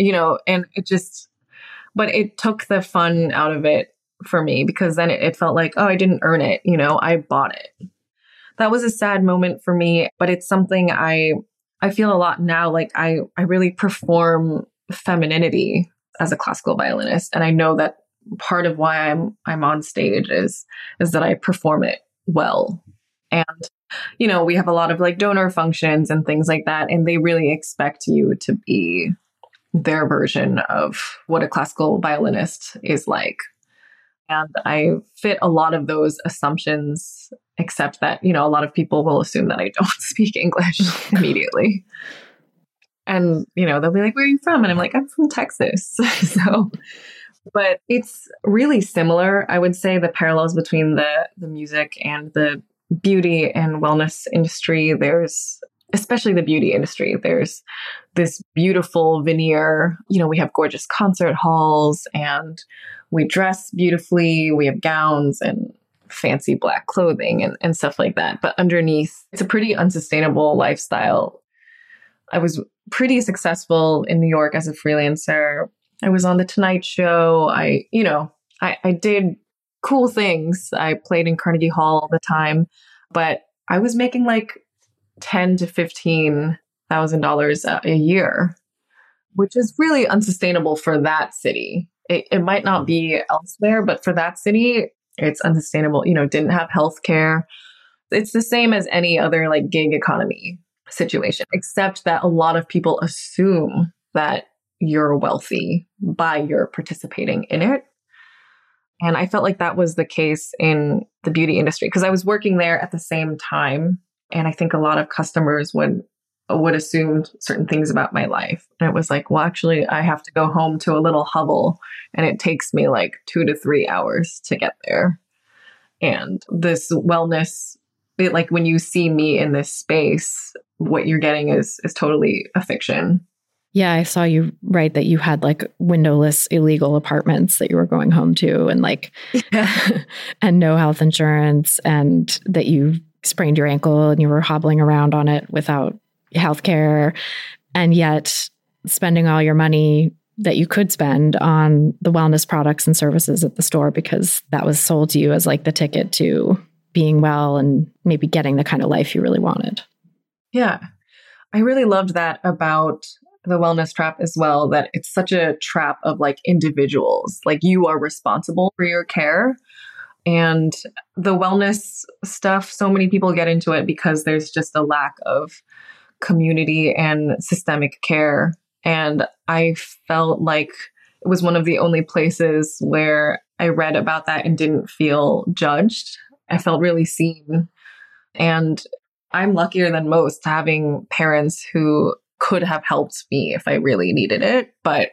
B: and it just... But it took the fun out of it for me because then it felt like, oh, I didn't earn it. You know, I bought it. That was a sad moment for me, but it's something I feel a lot now. Like I really perform femininity as a classical violinist. And I know that part of why I'm on stage is that I perform it well. And, you know, we have a lot of like donor functions and things like that. And they really expect you to be their version of what a classical violinist is like. And I fit a lot of those assumptions, except that, you know, a lot of people will assume that I don't speak English immediately. And, you know, they'll be like, where are you from? And I'm like, I'm from Texas. But it's really similar. I would say the parallels between the music and the beauty and wellness industry, especially the beauty industry, there's this beautiful veneer. You know, we have gorgeous concert halls and we dress beautifully. We have gowns and fancy black clothing and stuff like that. But underneath, it's a pretty unsustainable lifestyle. I was pretty successful in New York as a freelancer. I was on The Tonight Show. I did cool things. I played in Carnegie Hall all the time, but I was making like $10,000 to $15,000 a year, which is really unsustainable for that city. It might not be elsewhere, but for that city, it's unsustainable. You know, didn't have healthcare. It's the same as any other like gig economy situation, except that a lot of people assume that you're wealthy by your participating in it. And I felt like that was the case in the beauty industry because I was working there at the same time. And I think a lot of customers would assume certain things about my life. And it was like, well, actually, I have to go home to a little hovel and it takes me like 2 to 3 hours to get there. And this wellness, like when you see me in this space, what you're getting is totally a fiction.
A: Yeah, I saw you write that you had like windowless illegal apartments that you were going home to and like, and no health insurance, and that you sprained your ankle and you were hobbling around on it without healthcare, and yet spending all your money that you could spend on the wellness products and services at the store because that was sold to you as like the ticket to being well and maybe getting the kind of life you really wanted.
B: Yeah. I really loved that about the wellness trap as well, that it's such a trap of like individuals, like you are responsible for your care. And the wellness stuff, so many people get into it because there's just a lack of community and systemic care. And I felt like it was one of the only places where I read about that and didn't feel judged. I felt really seen. And I'm luckier than most having parents who could have helped me if I really needed it. But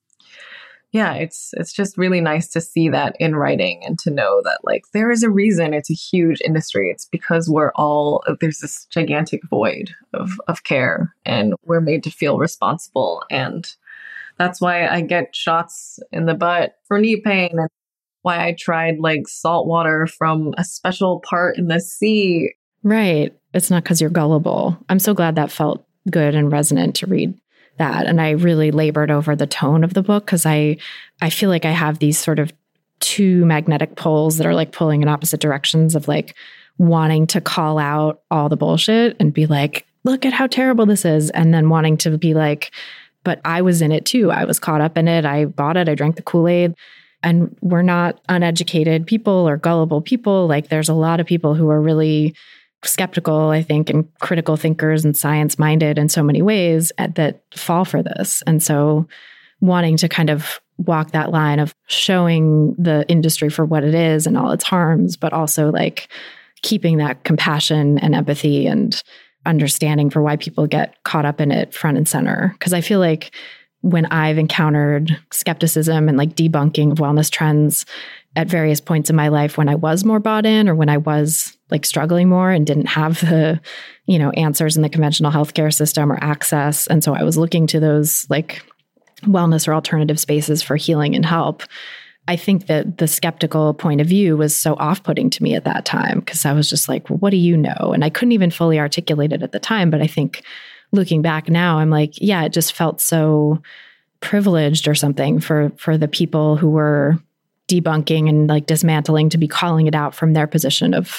B: yeah, it's just really nice to see that in writing and to know that like there is a reason it's a huge industry. It's because there's this gigantic void of care and we're made to feel responsible. And that's why I get shots in the butt for knee pain and why I tried like salt water from a special part in the sea.
A: Right. It's not because you're gullible. I'm so glad that felt good and resonant to read that. And I really labored over the tone of the book because I feel like I have these sort of two magnetic poles that are like pulling in opposite directions of like wanting to call out all the bullshit and be like, look at how terrible this is. And then wanting to be like, but I was in it too. I was caught up in it. I bought it. I drank the Kool-Aid. And we're not uneducated people or gullible people. Like there's a lot of people who are really skeptical, I think, and critical thinkers and science-minded in so many ways that fall for this. And so wanting to kind of walk that line of showing the industry for what it is and all its harms, but also like keeping that compassion and empathy and understanding for why people get caught up in it front and center. Because I feel like when I've encountered skepticism and like debunking of wellness trends at various points in my life when I was more bought in or when I was like struggling more and didn't have the, answers in the conventional healthcare system or access. And so I was looking to those like wellness or alternative spaces for healing and help. I think that the skeptical point of view was so off-putting to me at that time because I was just like, well, what do you know? And I couldn't even fully articulate it at the time. But I think looking back now, I'm like, yeah, it just felt so privileged or something for the people who were debunking and like dismantling to be calling it out from their position of,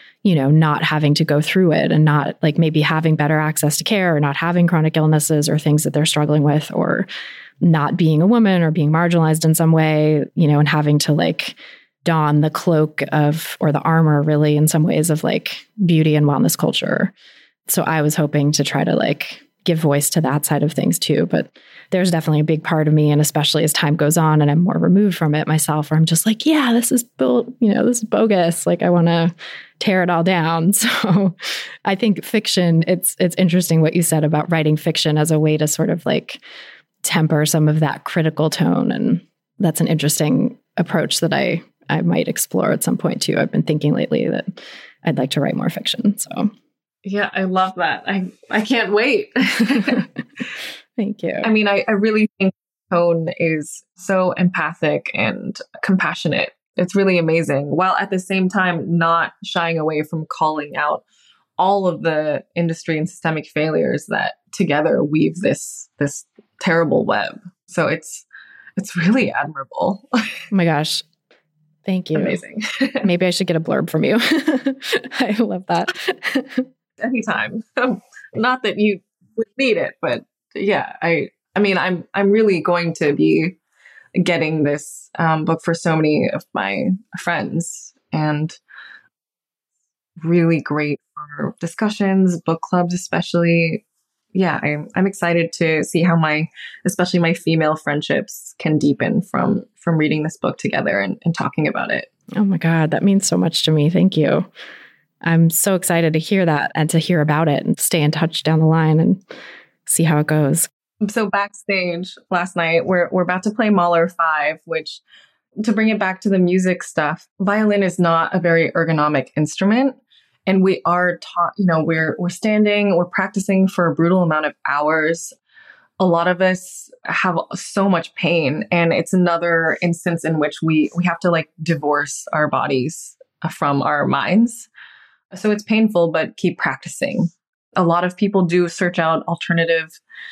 A: not having to go through it and not like maybe having better access to care or not having chronic illnesses or things that they're struggling with or not being a woman or being marginalized in some way, and having to like don the cloak of, or the armor really in some ways of like beauty and wellness culture. So I was hoping to try to like give voice to that side of things too. But there's definitely a big part of me, and especially as time goes on and I'm more removed from it myself, where I'm just like, yeah, this is built, this is bogus. Like I want to tear it all down. So I think fiction, it's interesting what you said about writing fiction as a way to sort of like temper some of that critical tone. And that's an interesting approach that I might explore at some point too. I've been thinking lately that I'd like to write more fiction. So
B: yeah, I love that. I can't wait.
A: Thank you.
B: I mean, I really think tone is so empathic and compassionate. It's really amazing, while at the same time not shying away from calling out all of the industry and systemic failures that together weave this terrible web. So it's really admirable.
A: Oh my gosh. Thank you.
B: Amazing.
A: Maybe I should get a blurb from you. I love that.
B: Anytime. Not that you would need it, but yeah, I mean, I'm really going to be getting this book for so many of my friends, and really great for discussions, book clubs, especially. Yeah, I'm excited to see how especially my female friendships can deepen from reading this book together and talking about it.
A: Oh my God, that means so much to me. Thank you. I'm so excited to hear that and to hear about it and stay in touch down the line and see how it goes.
B: So backstage last night, we're about to play Mahler 5, which, to bring it back to the music stuff, violin is not a very ergonomic instrument. And we are taught, we're standing, we're practicing for a brutal amount of hours. A lot of us have so much pain. And it's another instance in which we have to like divorce our bodies from our minds. So it's painful, but keep practicing. A lot of people do search out alternative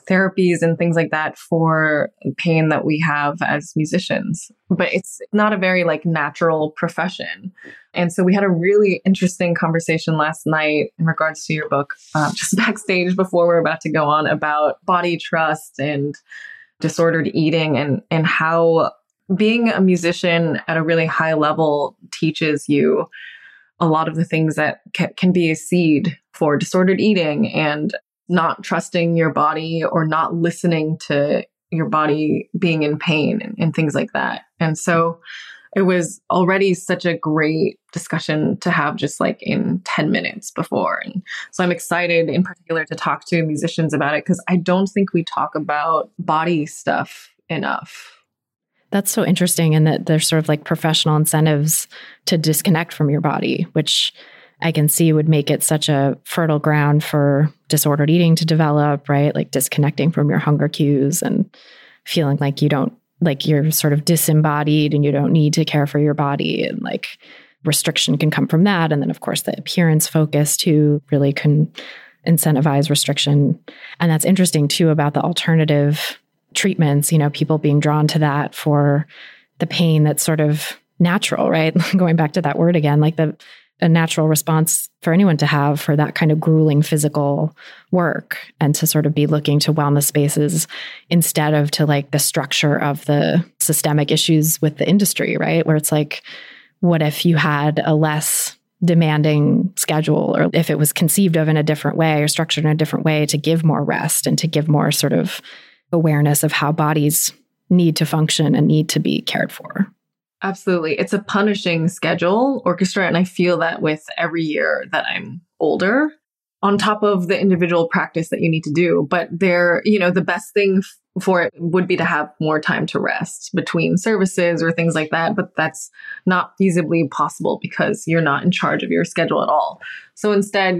B: therapies and things like that for pain that we have as musicians. But it's not a very like natural profession. And so we had a really interesting conversation last night in regards to your book, just backstage before we're about to go on, about body trust and disordered eating, and how being a musician at a really high level teaches you a lot of the things that can be a seed for disordered eating and not trusting your body or not listening to your body being in pain and things like that. And so it was already such a great discussion to have just like in 10 minutes before. And so I'm excited in particular to talk to musicians about it, because I don't think we talk about body stuff enough.
A: That's so interesting, in that there's sort of like professional incentives to disconnect from your body, which I can see would make it such a fertile ground for disordered eating to develop, right? Like disconnecting from your hunger cues and feeling like you're sort of disembodied and you don't need to care for your body. And like restriction can come from that. And then of course the appearance focus too really can incentivize restriction. And that's interesting too about the alternative treatments, people being drawn to that for the pain that's sort of natural, right? Going back to that word again, like a natural response for anyone to have for that kind of grueling physical work, and to sort of be looking to wellness spaces instead of to like the structure of the systemic issues with the industry, right? Where it's like, what if you had a less demanding schedule, or if it was conceived of in a different way or structured in a different way to give more rest and to give more sort of awareness of how bodies need to function and need to be cared for.
B: Absolutely. It's a punishing schedule, orchestra. And I feel that with every year that I'm older, on top of the individual practice that you need to do. But the best thing for it would be to have more time to rest between services or things like that. But that's not feasibly possible because you're not in charge of your schedule at all. So instead,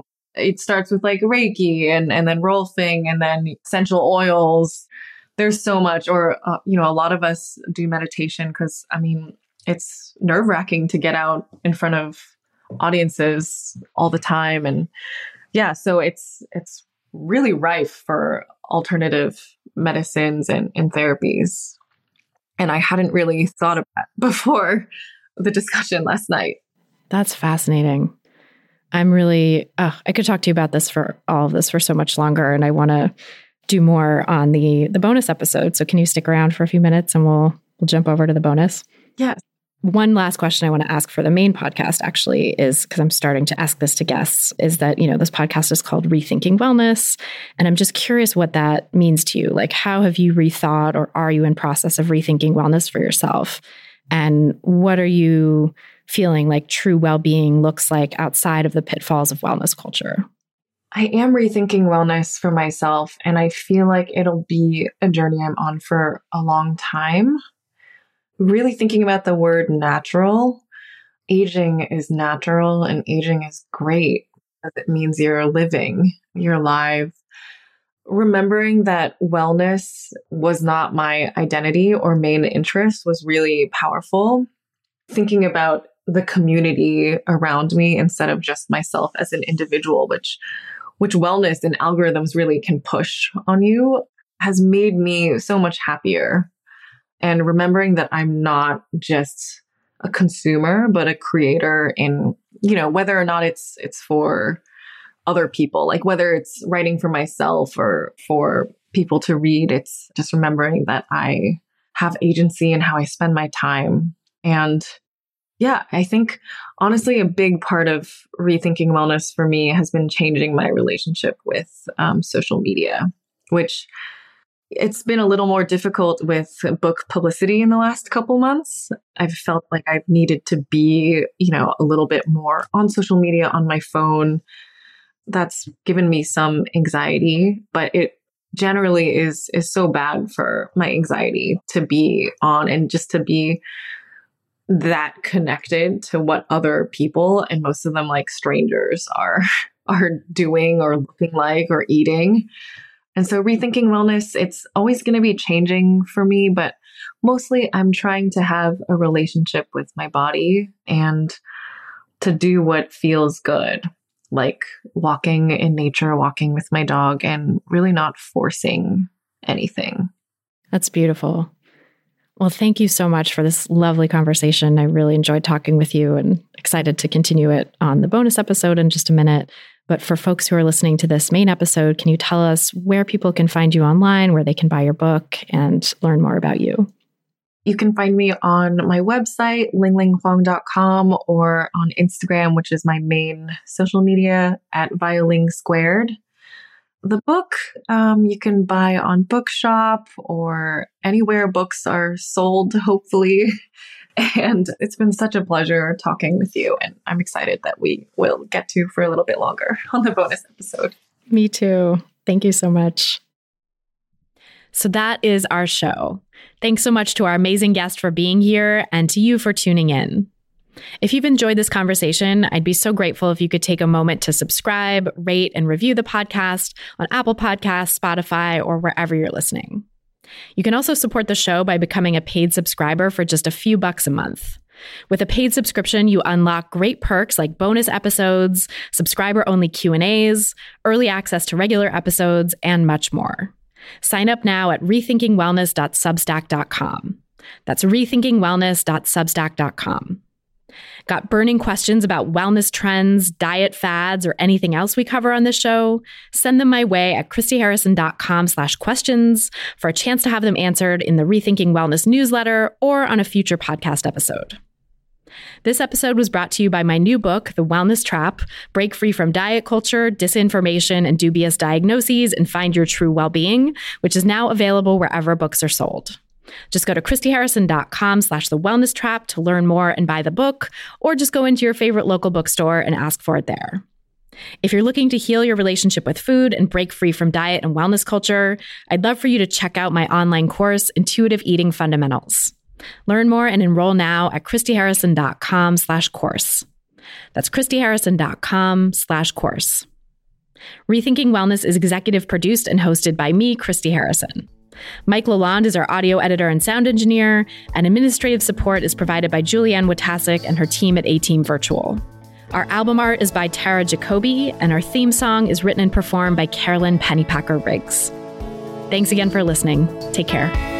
B: it starts with like Reiki and then rolfing and then essential oils. There's so much, or, a lot of us do meditation because, it's nerve-wracking to get out in front of audiences all the time. And yeah, so it's really rife for alternative medicines and therapies. And I hadn't really thought of that before the discussion last night.
A: That's fascinating. I'm really, I could talk to you about this for all of this for so much longer. And I want to do more on the bonus episode. So can you stick around for a few minutes and we'll jump over to the bonus?
B: Yes.
A: One last question I want to ask for the main podcast actually is, because I'm starting to ask this to guests, is that, this podcast is called Rethinking Wellness. And I'm just curious what that means to you. Like, how have you rethought, or are you in process of rethinking wellness for yourself? And what are you feeling like true well-being looks like outside of the pitfalls of wellness culture?
B: I am rethinking wellness for myself, and I feel like it'll be a journey I'm on for a long time. Really thinking about the word natural. Aging is natural and aging is great because it means you're living, you're alive. Remembering that wellness was not my identity or main interest was really powerful. Thinking about the community around me instead of just myself as an individual, which wellness and algorithms really can push on you, has made me so much happier. And remembering that I'm not just a consumer, but a creator in, whether or not it's for other people, like whether it's writing for myself or for people to read, it's just remembering that I have agency in how I spend my time. And yeah, I think honestly, a big part of rethinking wellness for me has been changing my relationship with social media, which it's been a little more difficult with book publicity in the last couple months. I've felt like I've needed to be, a little bit more on social media, on my phone. That's given me some anxiety, but it generally is so bad for my anxiety to be on and just to be that connected to what other people, and most of them like strangers, are doing or looking like or eating. And so rethinking wellness, it's always going to be changing for me, but mostly I'm trying to have a relationship with my body and to do what feels good. like walking in nature, walking with my dog, and really not forcing anything.
A: That's beautiful. Well, thank you so much for this lovely conversation. I really enjoyed talking with you and excited to continue it on the bonus episode in just a minute. But for folks who are listening to this main episode, can you tell us where people can find you online, where they can buy your book and learn more about you?
B: You can find me on my website, linglinghuang.com, or on Instagram, which is my main social media, at VioLing2. The book you can buy on Bookshop or anywhere books are sold, hopefully. And it's been such a pleasure talking with you. And I'm excited that we will get to for a little bit longer on the bonus episode.
A: Me too. Thank you so much. So that is our show. Thanks so much to our amazing guest for being here and to you for tuning in. If you've enjoyed this conversation, I'd be so grateful if you could take a moment to subscribe, rate, and review the podcast on Apple Podcasts, Spotify, or wherever you're listening. You can also support the show by becoming a paid subscriber for just a few bucks a month. With a paid subscription, you unlock great perks like bonus episodes, subscriber-only Q&As, early access to regular episodes, and much more. Sign up now at rethinkingwellness.substack.com. That's rethinkingwellness.substack.com. Got burning questions about wellness trends, diet fads, or anything else we cover on this show? Send them my way at christyharrison.com/questions for a chance to have them answered in the Rethinking Wellness newsletter or on a future podcast episode. This episode was brought to you by my new book, The Wellness Trap: Break Free from Diet Culture, Disinformation, and Dubious Diagnoses and Find Your True Wellbeing, which is now available wherever books are sold. Just go to christyharrison.com/thewellnesstrap to learn more and buy the book, or just go into your favorite local bookstore and ask for it there. If you're looking to heal your relationship with food and break free from diet and wellness culture, I'd love for you to check out my online course, Intuitive Eating Fundamentals. Learn more and enroll now at christyharrison.com/course. That's christyharrison.com/course. Rethinking Wellness is executive produced and hosted by me, Christy Harrison. Mike Lalonde is our audio editor and sound engineer, and administrative support is provided by Julianne Watasic and her team at A-Team Virtual. Our album art is by Tara Jacoby, and our theme song is written and performed by Carolyn Pennypacker Riggs. Thanks again for listening. Take care.